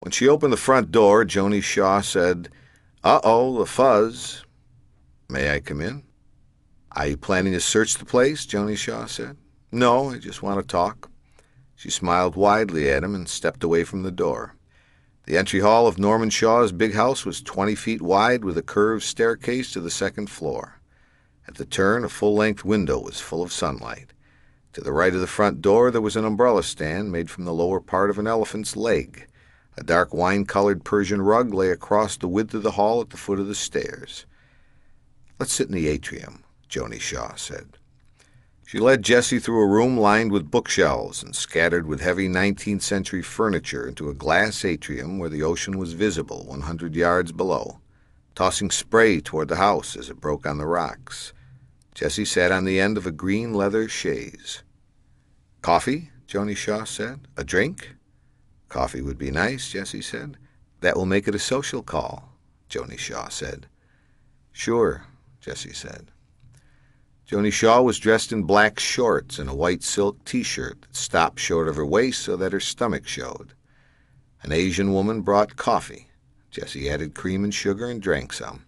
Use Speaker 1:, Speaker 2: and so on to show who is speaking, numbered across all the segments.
Speaker 1: When she opened the front door, Joni Shaw said, "Uh-oh, the fuzz. May I come in?" "Are you planning to search the place?" Joni Shaw said. "No, I just want to talk." She smiled widely at him and stepped away from the door. The entry hall of Norman Shaw's big house was 20 feet wide with a curved staircase to the second floor. At the turn, a full-length window was full of sunlight. To the right of the front door there was an umbrella stand made from the lower part of an elephant's leg. A dark wine-colored Persian rug lay across the width of the hall at the foot of the stairs. "Let's sit in the atrium," Joni Shaw said. She led Jessie through a room lined with bookshelves and scattered with heavy 19th century furniture into a glass atrium where the ocean was visible 100 yards below, tossing spray toward the house as it broke on the rocks. Jessie sat on the end of a green leather chaise. "Coffee?" Joni Shaw said. "A drink?" "Coffee would be nice," Jessie said. "That will make it a social call," Joni Shaw said. "Sure," Jessie said. Joni Shaw was dressed in black shorts and a white silk T-shirt that stopped short of her waist so that her stomach showed. An Asian woman brought coffee. Jessie added cream and sugar and drank some.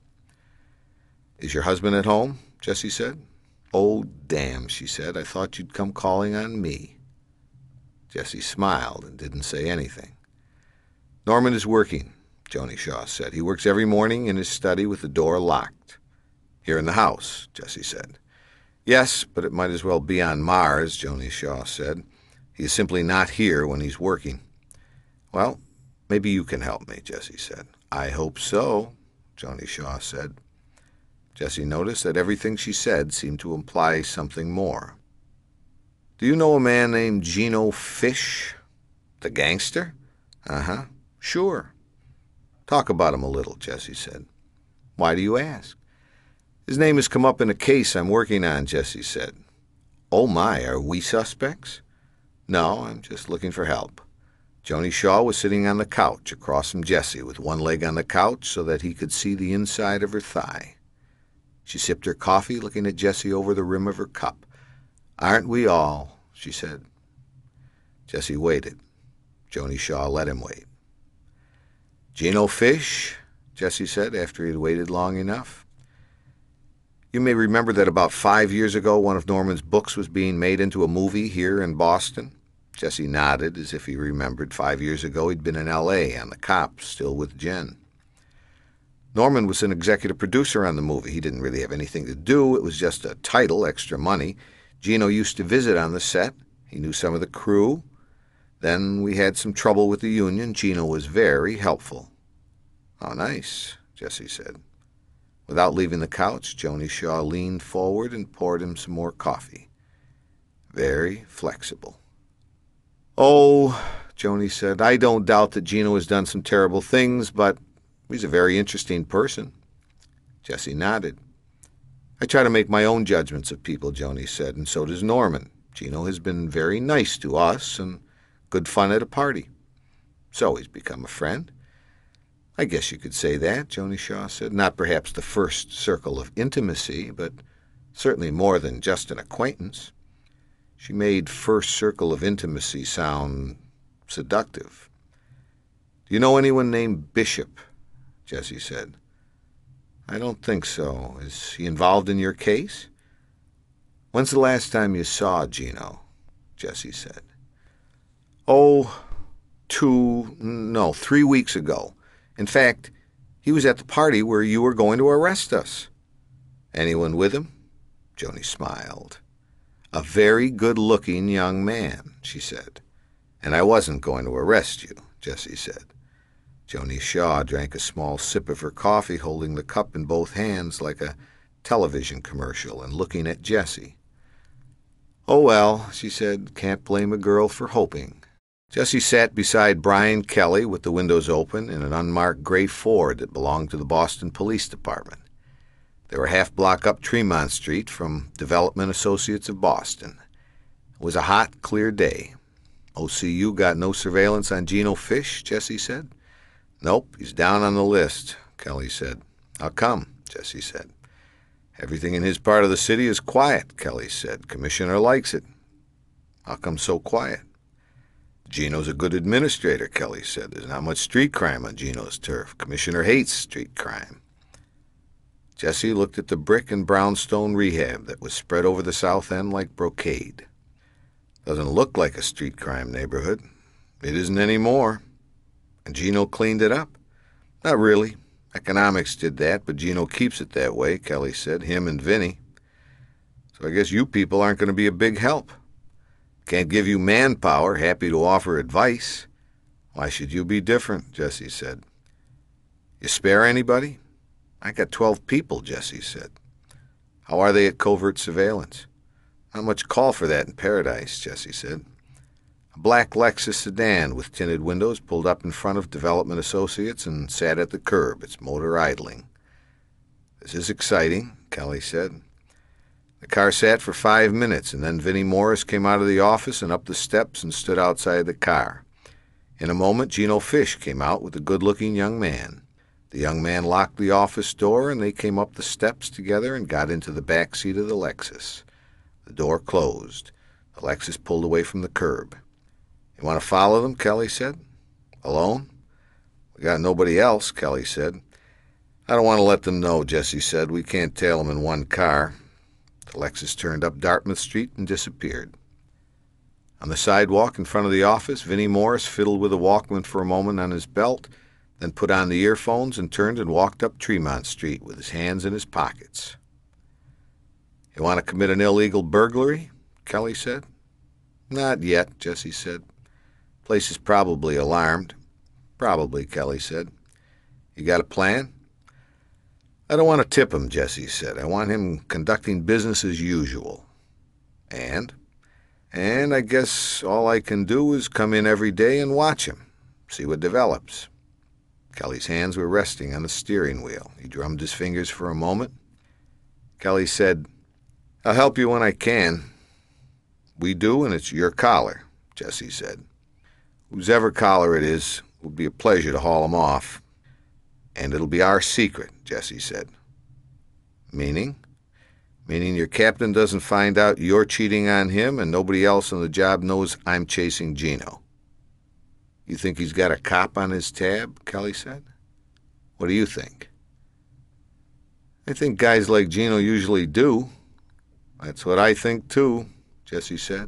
Speaker 1: "Is your husband at home?" Jessie said. "Oh, damn," she said. "I thought you'd come calling on me." Jessie smiled and didn't say anything. "Norman is working," Joni Shaw said. "He works every morning in his study with the door locked." "Here in the house," Jessie said. "Yes, but it might as well be on Mars," Joni Shaw said. "He is simply not here when he's working." "Well, maybe you can help me," Jessie said. "I hope so," Joni Shaw said. Jessie noticed that everything she said seemed to imply something more. "Do you know a man named Gino Fish?" "The gangster?" "Uh-huh. Sure." "Talk about him a little," Jessie said. "Why do you ask?" "His name has come up in a case I'm working on," Jessie said. "Oh my, are we suspects?" "No, I'm just looking for help." Joni Shaw was sitting on the couch across from Jessie with one leg on the couch so that he could see the inside of her thigh. She sipped her coffee, looking at Jessie over the rim of her cup. "Aren't we all?" she said. Jessie waited. Joni Shaw let him wait. "Gino Fish?" Jessie said after he had waited long enough. "You may remember that about 5 years ago one of Norman's books was being made into a movie here in Boston?" Jessie nodded as if he remembered 5 years ago he'd been in L.A. on the Cops, still with Jen. "Norman was an executive producer on the movie. He didn't really have anything to do. It was just a title, extra money. Gino used to visit on the set. He knew some of the crew. Then we had some trouble with the union. Gino was very helpful." "Oh, nice," Jessie said. Without leaving the couch, Joni Shaw leaned forward and poured him some more coffee. "Very flexible." "Oh," Joni said, "I don't doubt that Gino has done some terrible things, but he's a very interesting person." Jessie nodded. "I try to make my own judgments of people," Joni said, "and so does Norman. Gino has been very nice to us and good fun at a party. So he's become a friend." "I guess you could say that," Joni Shaw said. "Not perhaps the first circle of intimacy, but certainly more than just an acquaintance." She made first circle of intimacy sound seductive. "Do you know anyone named Bishop?" Jessie said. "I don't think so. Is he involved in your case?" "When's the last time you saw Gino?" Jessie said. "Oh, 3 weeks ago. In fact, he was at the party where you were going to arrest us." "Anyone with him?" Joni smiled. "A very good-looking young man," she said. "And I wasn't going to arrest you," Jessie said. Joni Shaw drank a small sip of her coffee, holding the cup in both hands like a television commercial and looking at Jessie. "Oh, well," she said, "can't blame a girl for hoping." Jessie sat beside Brian Kelly with the windows open in an unmarked gray Ford that belonged to the Boston Police Department. They were half block up Tremont Street from Development Associates of Boston. It was a hot, clear day. "OCU got no surveillance on Gino Fish?" Jessie said. "Nope, he's down on the list," Kelly said. "How come?" Jessie said. "Everything in his part of the city is quiet," Kelly said. "Commissioner likes it." "How come so quiet?" Gino's a good administrator, Kelly said. There's not much street crime on Gino's turf. Commissioner hates street crime. Jesse looked at the brick and brownstone rehab that was spread over the south end like brocade. Doesn't look like a street crime neighborhood. It isn't anymore. And Gino cleaned it up? Not really. Economics did that, but Gino keeps it that way, Kelly said, him and Vinny. So I guess you people aren't going to be a big help. Can't give you manpower, happy to offer advice. Why should you be different, Jesse said. You spare anybody? I got 12 people, Jesse said. How are they at covert surveillance? Not much call for that in Paradise, Jesse said. A black Lexus sedan with tinted windows pulled up in front of Development Associates and sat at the curb, its motor idling. This is exciting, Kelly said. The car sat for 5 minutes, and then Vinnie Morris came out of the office and up the steps and stood outside the car. In a moment, Gino Fish came out with a good-looking young man. The young man locked the office door, and they came up the steps together and got into the back seat of the Lexus. The door closed. The Lexus pulled away from the curb. You want to follow them, Kelly said. Alone? We got nobody else, Kelly said. I don't want to let them know, Jesse said. We can't tail them in one car. The Lexus turned up Dartmouth Street and disappeared. On the sidewalk in front of the office, Vinnie Morris fiddled with a Walkman for a moment on his belt, then put on the earphones and turned and walked up Tremont Street with his hands in his pockets. You want to commit an illegal burglary? Kelly said. Not yet, Jesse said. Place is probably alarmed. Probably, Kelly said. You got a plan? I don't want to tip him, Jesse said. I want him conducting business as usual. And I guess all I can do is come in every day and watch him, see what develops. Kelly's hands were resting on the steering wheel. He drummed his fingers for a moment. Kelly said, I'll help you when I can. We do, and it's your collar, Jesse said. Whosever collar it is, it will be a pleasure to haul him off. And it'll be our secret, Jesse said. Meaning? Meaning your captain doesn't find out you're cheating on him and nobody else on the job knows I'm chasing Gino. You think he's got a cop on his tab? Kelly said. What do you think? I think guys like Gino usually do. That's what I think, too, Jesse said.